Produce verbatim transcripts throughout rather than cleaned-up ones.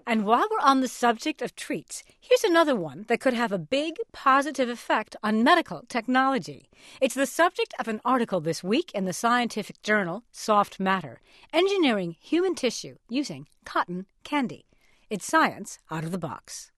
And while we're on the subject of treats, here's another one that could have a big positive effect on medical technology. It's the subject of an article this week in the scientific journal Soft Matter, Engineering Human Tissue Using Cotton Candy. It's science out of the box.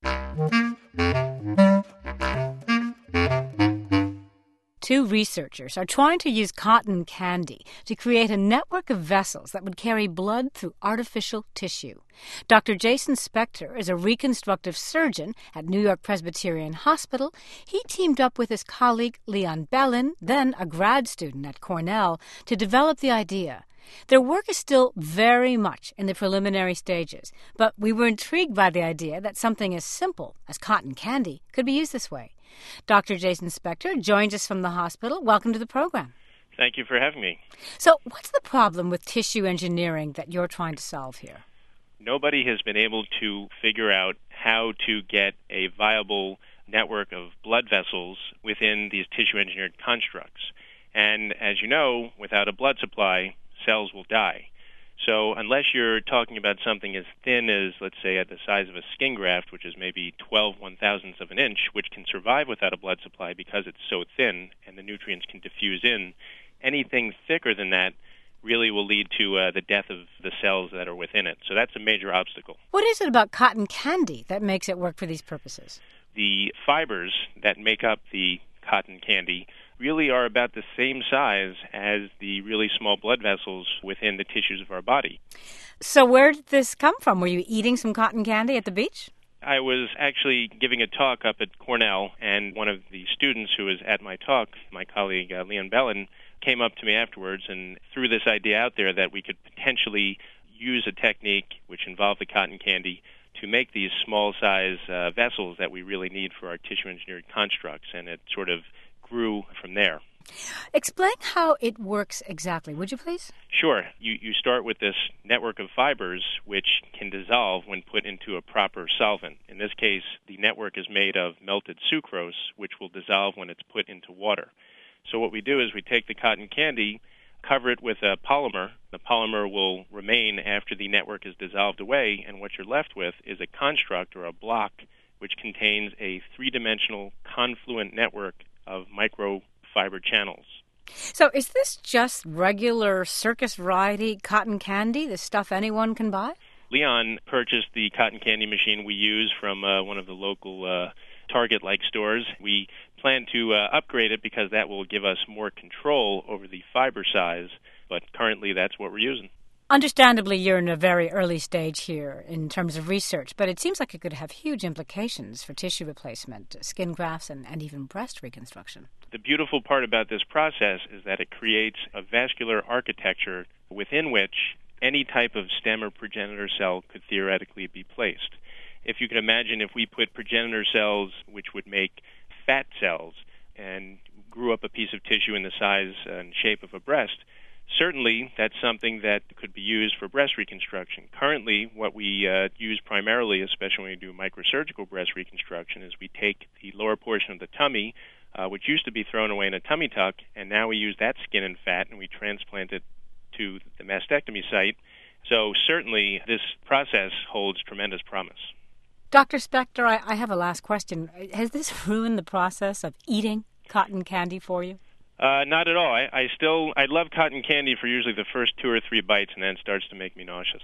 Two researchers are trying to use cotton candy to create a network of vessels that would carry blood through artificial tissue. Doctor Jason Spector is a reconstructive surgeon at New York Presbyterian Hospital. He teamed up with his colleague Leon Bellin, then a grad student at Cornell, to develop the idea. Their work is still very much in the preliminary stages, but we were intrigued by the idea that something as simple as cotton candy could be used this way. Doctor Jason Spector joins us from the hospital. Welcome to the program. Thank you for having me. So what's the problem with tissue engineering that you're trying to solve here? Nobody has been able to figure out how to get a viable network of blood vessels within these tissue-engineered constructs. And as you know, without a blood supply, cells will die. So unless you're talking about something as thin as, let's say, at the size of a skin graft, which is maybe twelve one-thousandths of an inch, which can survive without a blood supply because it's so thin and the nutrients can diffuse in, anything thicker than that really will lead to uh, the death of the cells that are within it. So that's a major obstacle. What is it about cotton candy that makes it work for these purposes? The fibers that make up the cotton candy really are about the same size as the really small blood vessels within the tissues of our body. So where did this come from? Were you eating some cotton candy at the beach? I was actually giving a talk up at Cornell, and one of the students who was at my talk, my colleague uh, Leon Bellin, came up to me afterwards and threw this idea out there that we could potentially use a technique which involved the cotton candy to make these small-size uh, vessels that we really need for our tissue-engineered constructs, and it sort of grew from there. Explain how it works exactly, would you please? Sure. You, you start with this network of fibers which can dissolve when put into a proper solvent. In this case, the network is made of melted sucrose, which will dissolve when it's put into water. So what we do is we take the cotton candy, cover it with a polymer. The polymer will remain after the network is dissolved away, and what you're left with is a construct or a block which contains a three-dimensional confluent network of microfiber channels. So is this just regular circus variety cotton candy, the stuff anyone can buy? Leon purchased the cotton candy machine we use from uh, one of the local uh, Target-like stores. We plan to uh, upgrade it because that will give us more control over the fiber size, but currently that's what we're using. Understandably, you're in a very early stage here in terms of research, but it seems like it could have huge implications for tissue replacement, skin grafts, and, and even breast reconstruction. The beautiful part about this process is that it creates a vascular architecture within which any type of stem or progenitor cell could theoretically be placed. If you can imagine if we put progenitor cells which would make fat cells and grew up a piece of tissue in the size and shape of a breast, certainly that's something that could be used for breast reconstruction. Currently, what we uh, use primarily, especially when we do microsurgical breast reconstruction, is we take the lower portion of the tummy, uh, which used to be thrown away in a tummy tuck, and now we use that skin and fat and we transplant it to the mastectomy site. So certainly this process holds tremendous promise. Doctor Spector, I, I have a last question. Has this ruined the process of eating cotton candy for you? Uh, not at all. I, I still, I love cotton candy for usually the first two or three bites, and then it starts to make me nauseous.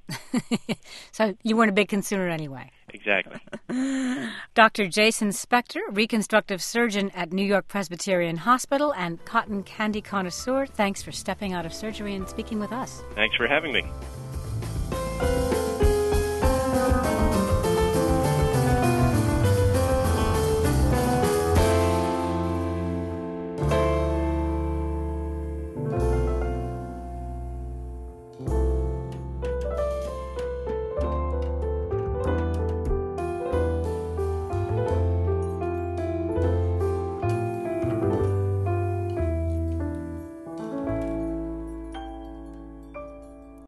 So you weren't a big consumer anyway. Exactly. Doctor Jason Spector, reconstructive surgeon at New York Presbyterian Hospital and cotton candy connoisseur, thanks for stepping out of surgery and speaking with us. Thanks for having me.